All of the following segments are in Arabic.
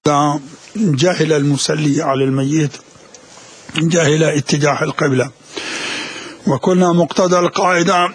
جهل المصلي على الميت جهل اتجاه القبلة، وكنا مقتضى القاعدة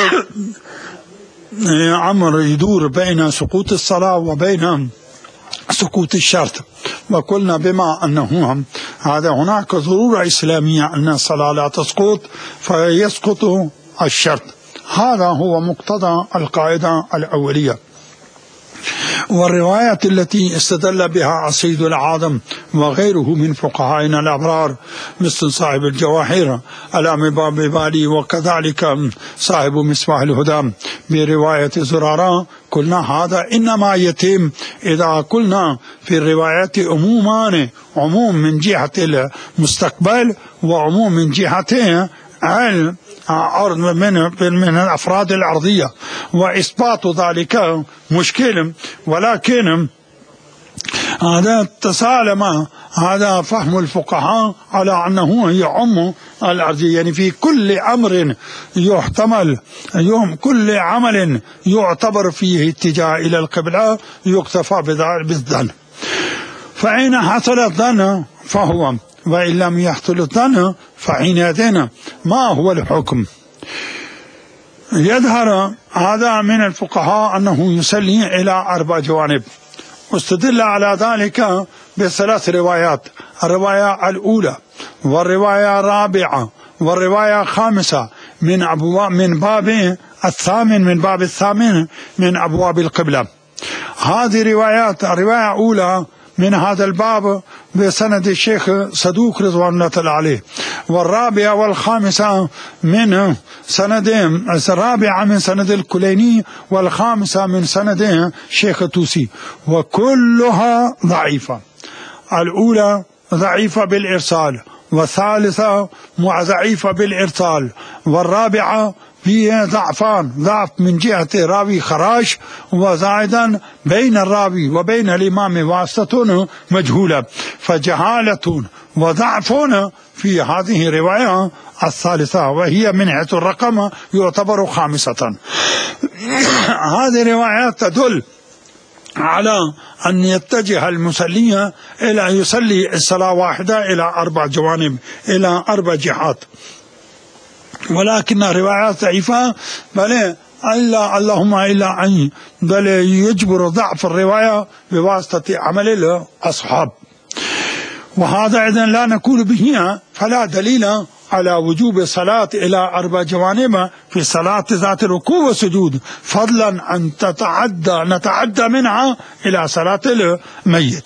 أمر يدور بين سقوط الصلاة وبين سقوط الشرط، وقلنا بما أنه هذا هناك ضرورة إسلامية أن الصلاة لا تسقط فيسقط الشرط. هذا هو مقتضى القاعدة الأولية. والرواية التي استدل بها السيد العاظم وغيره من فقهائنا الأبرار مثل صاحب الجواهر الإمام بالي وكذلك صاحب مصباح الهدى برواية زرارة، قلنا هذا إنما يتم إذا قلنا في الروايات عمومان، عموم من جهة المستقبل وعموم من جهة من الأفراد الأرضية، وإثبات ذلك مشكل، ولكن هذا تسالم هذا فهم الفقهاء على أنه يعم الأرضية، يعني في كل أمر يحتمل كل عمل يعتبر فيه اتجاه إلى القبلة يكتفى بالظن، فإن حصل الظن فهو، وإن لم يحصل الظن فحينئذ ما هو الحكم؟ يظهر هذا من الفقهاء أنه يسلي إلى 4 جوانب، واستدل على ذلك بثلاث روايات: الرواية الأولى والرواية الرابعة والرواية الخامسة من باب الثامن من أبواب القبلة. هذه روايات: الرواية الأولى من هذا الباب بسند الشيخ صدوق رضوان الله تعالى عليه، والرابعة والخامسة من سند الرابعة من سند الكليني، والخامسة من سند شيخ توسي، وكلها ضعيفة. الأولى ضعيفة بالإرسال، والثالثة ضعيفة بالإرسال، والرابعة فيه ضعف من جهة راوي خراش، وزائدا بين الراوي وبين الإمام واسطة مجهولة، فجهالة وضعف في هذه الرواية الثالثة، وهي من حيث الرقم يعتبر خامسة. هذه الروايات تدل على أن يتجه المصلي إلى يصلي الصلاة واحدة إلى 4 جوانب، إلى 4 جهات، ولكن روايات ضعيفة، بل اللهم إلا أن بل يجبر ضعف الرواية بواسطة عمل الأصحاب، وهذا إذن لا نقول به، فلا دليل على وجوب الصلاة إلى 4 جوانب في صلاة ذات الركوع والسجود، فضلا أن نتعدى منها إلى صلاة الميت.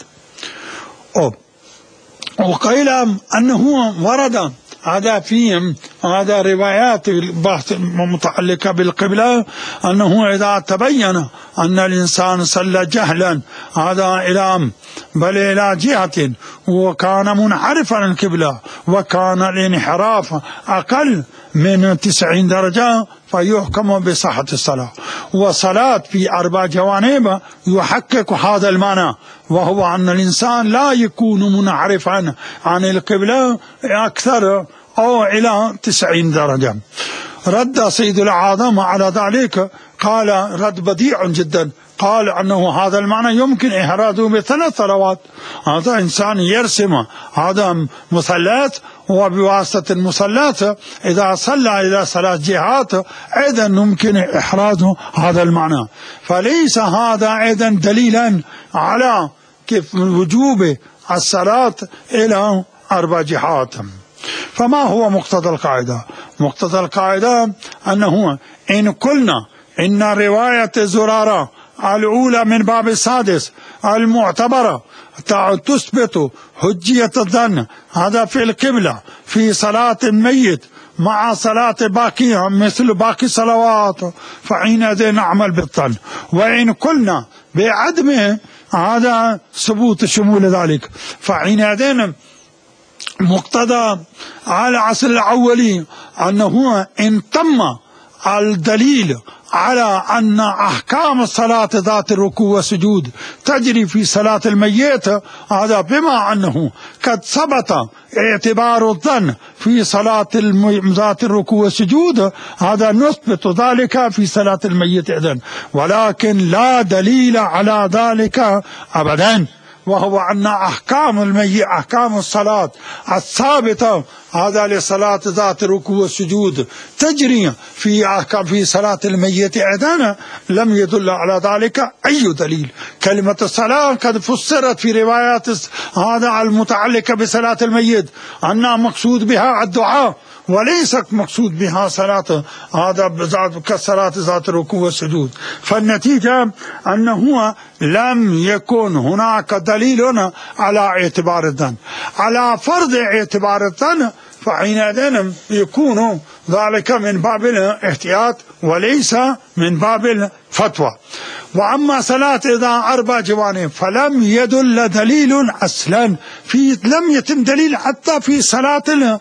وقيل أنه ورد هذا فيهم هذا روايات البحث المتعلقة بالقبلة، أنه إذا تبين أن الإنسان صلى جهلا هذا إلى جهة وكان منحرفا عن القبلة وكان الانحراف أقل من 90 درجة فيحكم بصحة الصلاة. وصلاة في 4 جوانب يحقق هذا المعنى، وهو أن الإنسان لا يكون منحرفا عن القبلة أكثر أو إلى 90 درجة. رد سيد العاظم على ذلك، قال رد بديع جدا، قال أنه هذا المعنى يمكن إحرازه ب3 صلوات. هذا إنسان يرسم هذا مثلث، وبواسطة المثلث إذا صلى إلى 3 جهات أيضا يمكن إحراز هذا المعنى، فليس هذا أيضا دليلا على كيف وجوب الصلاة إلى 4 جهات. فما هو مقتضى القاعدة؟ مقتضى القاعدة أنه إن قلنا إن رواية زرارة الأولى من باب السادس المعتبرة تثبت حجية الظن هذا في القبلة في صلاة الميت مع صلاة باقية مثل باقي الصلوات، فحينئذ نعمل بالظن. وإن قلنا بعدمه هذا ثبوت شمول ذلك، فحينئذ مقتضى على العصر الأولي أنه إن تم الدليل على أن أحكام الصلاة ذات الركوع والسجود تجري في صلاة الميت، هذا بما أنه قد ثبت اعتبار الظن في صلاة ذات الركوع والسجود، هذا نثبت ذلك في صلاة الميت إذن، ولكن لا دليل على ذلك أبدا، وهو أن أحكام الميت أحكام الصلاة الثابتة هذا لصلاة ذات الركوع والسجود تجري في صلاة الميت أيضا لم يدل على ذلك أي دليل. كلمة الصلاة قد فسرت في روايات هذا المتعلقة بصلاة الميت أنها مقصود بها الدعاء وليست مقصود بها صلاة هذا كصلاة ذات الركوع والسجود. فالنتيجة أنه لم يكن هناك دليل على اعتبار الظن. على فرض اعتبار الظن فحينئذ يكون ذلك من باب الاحتياط وليس من باب الفتوى. وأما صلاة إذا 4 جوانب فلم يدل دليل أصلا لم يتم دليل حتى في صلاة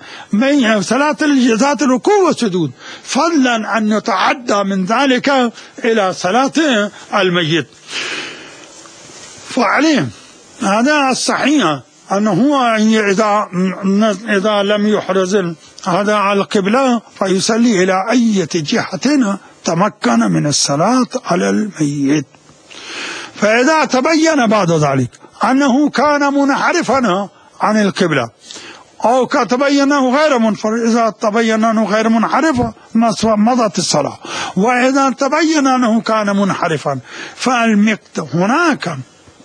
ذات الركوع والسجود، فضلا أن يتعدى من ذلك إلى صلاة الميت. فعليه هذا الصحيح أنه إذا لم يحرز هذا على القبلة فيصلي إلى أي جهة تمكن من الصلاة على الميت. فإذا تبين بعد ذلك أنه كان منحرفا عن القبلة أو تبين أنه غير منحرف، إذا تبين أنه غير منحرف مضت الصلاة. وإذا تبين أنه كان منحرفا هناك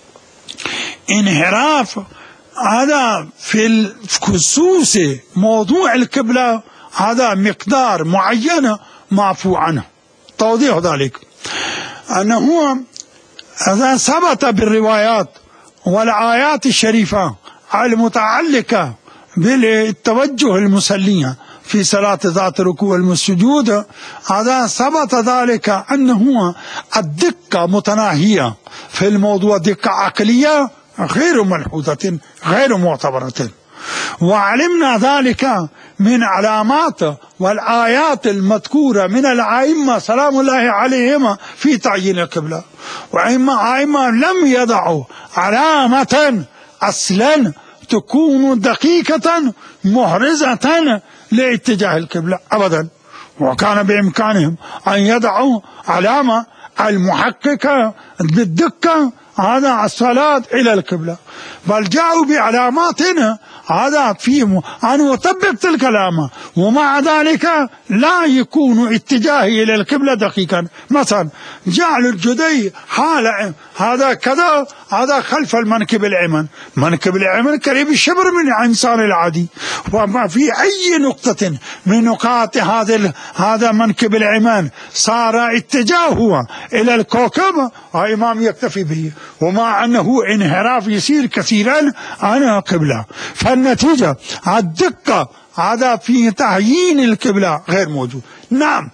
انحراف هذا في خصوص موضوع القبلة هذا مقدار معين معفو عنه. توضيح ذلك أنه إذا ثبت بالروايات والآيات الشريفة المتعلقة بالتوجه المصلية في صلاة ذات الركوع والسجود هذا ثبت ذلك أنه الدقة متناهية في الموضوع، دقة عقلية غير ملحوظة غير معتبرة. وعلمنا ذلك من علامات والآيات المذكورة من الأئمة سلام الله عليهم في تعيين القبلة. وأئمة لم يضعوا علامة أصلا تكون دقيقة محرزة لاتجاه القبلة أبدا، وكان بإمكانهم أن يضعوا علامة المحققة بالدقة هذا الصلاة إلى القبلة، بل جاءوا بعلامات هذا فيه أن يطبق تلك العلامة ومع ذلك لا يكون اتجاهي إلى القبلة دقيقا. مثلا جعل الجدي حال هذا كذا هذا خلف المنكب الأيمن، منكب الأيمن قريب الشبر من الإنسان العادي، وما في أي نقطة من نقاط هذا منكب الأيمن صار اتجاهه إلى الكوكب الإمام يكتفي به، ومع أنه انحراف يسير كثيرا عن القبلة. فالنتيجة الدقة هذا في تعيين القبلة غير موجود. نعم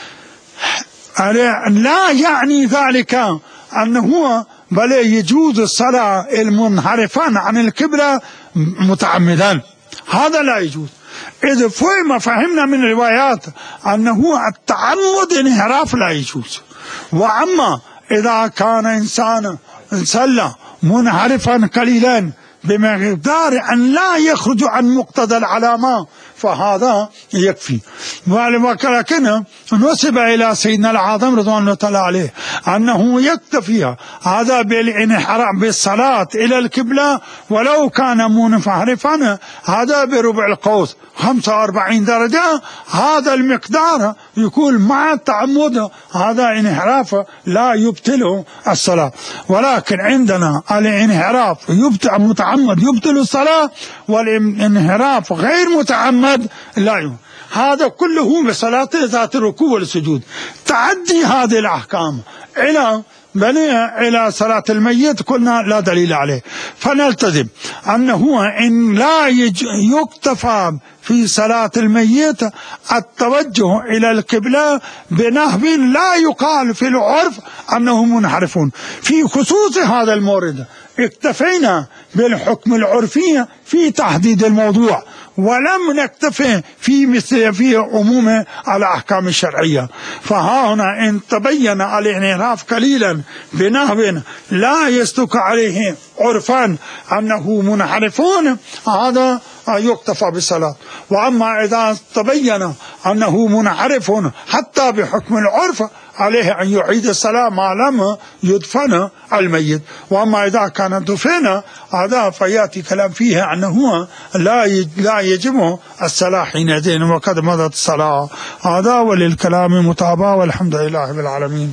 لا يعني ذلك أنه بل يجوز الصلاة المنحرفا عن القبلة متعمدا، هذا لا يجوز. إذا فهمنا من الروايات أنه التعمد انحراف لا يجوز. وأما إذا كان إنسان صلى منحرفا قليلا بمقدار أن لا يخرج عن مقتضى العلامة فهذا يكفي. ولكن نسب إلى سيدنا العظم رضوان الله تعالى عليه أنه يكتفي هذا بالانحراف بالصلاة إلى القبلة ولو كان منحرفا هذا بربع القوس 45 درجة، هذا المقدار يكون مع التعمد هذا انحراف لا يبطل الصلاة. ولكن عندنا الانحراف متعمد يبطل الصلاة، والانحراف غير متعمد لا يبطل. هذا كله بصلاة ذات الركوع والسجود. تعدي هذه الأحكام إلى صلاة الميت قلنا لا دليل عليه، فنلتزم أنه إن لا يكتفى في صلاة الميت التوجه إلى القبلة بنحو لا يقال في العرف أنه منحرفون. في خصوص هذا المورد اكتفينا بالحكم العرفي في تحديد الموضوع، ولم نكتفي في عموم الأحكام الشرعية. فها هنا إن تبين الانحراف قليلا بنحو لا يصدق عليه عرفا أنه منحرفون هذا يكتفى بالصلاة. وأما إذا تبين أنه منحرف حتى بحكم العرف عليه أن يعيد الصلاة ما لم يدفن الميت. وأما إذا كان دفن هذا فيأتي كلام فيه أنه لا يجب الصلاة حينئذ وقد مضت الصلاة. هذا وللكلام متابعة والحمد لله رب العالمين.